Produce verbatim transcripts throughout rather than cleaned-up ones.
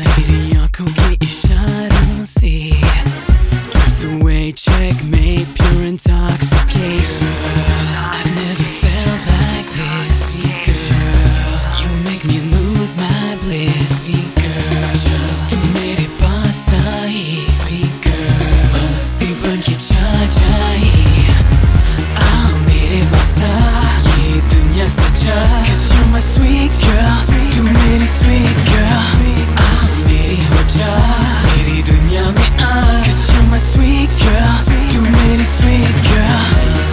मेरी आंखों के इशारों से drift away, checkmate, pure intoxication. I've never felt like this, girl. You make me lose my bliss, girl. जब तू मेरे पास आई, girl, मस्ती बनके छा जाए. आ मेरे पास आ, ये दुनिया सजा. 'Cause you're my sweet girl, तू मेरी sweet girl. आ मेरी हो जा, मेरी दुनिया में आ. 'Cause you're my sweet girl, तू मेरी sweet girl.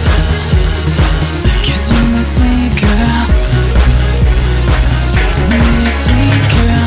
'Cause you're my sweet girl, तू मेरी sweet girl.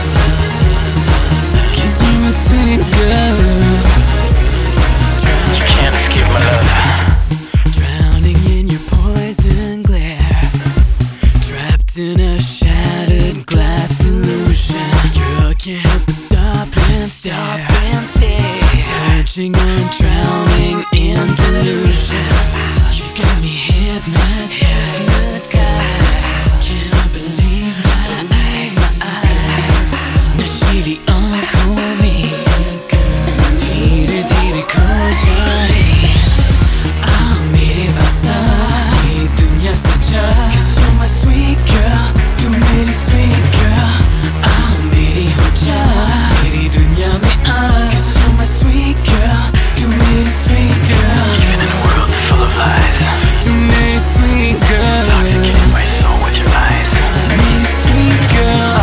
'Cause you're my sweet girl. You can't escape my love. Drowning in your poison glare, trapped in a shattered glass illusion. Girl, I can't help but stop and stare, stop and stare, verging on drowning in delusion. You've got me hypnotized. Can't believe my eyes, my eyes. नशीली आँखों में धीरे धीरे खो जाए. आ मेरे पास आ, ये दुनिया सजा. 'Cause you're my sweet girl, तू मेरी sweet girl. आ मेरी हो जा, मेरी दुनिया में आ. 'Cause you're my sweet girl, तू मेरी sweet girl. Even in a world full of lies, तू मेरी sweet girl. intoxicate my soul with your eyes. मेरी sweet girl.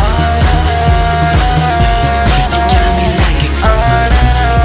You got me like a drug.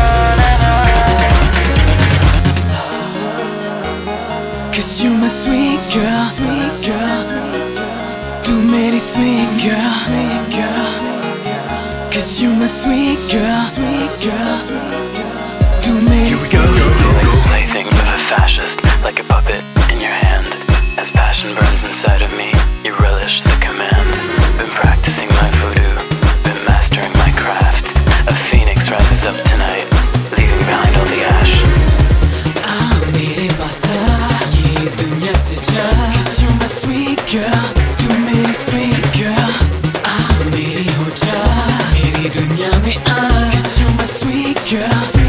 'Cause you're my sweet girl, sweet girl. तू मेरी sweet girl, sweet girl. 'Cause you're my sweet girl, sweet girl. तू मेरी sweet girl. Like the plaything of a fascist, like a puppet in your hand. As passion burns inside of me, you relish the command. Been practicing my voodoo, been mastering my craft. A phoenix rises up tonight, leaving behind all the ash. आ मेरे पास आ, ये दुनिया सजा. 'Cause you're my sweet girl, तू मेरी sweet girl. आ मेरी हो जा, मेरी दुनिया में आ. 'Cause you're my sweet girl.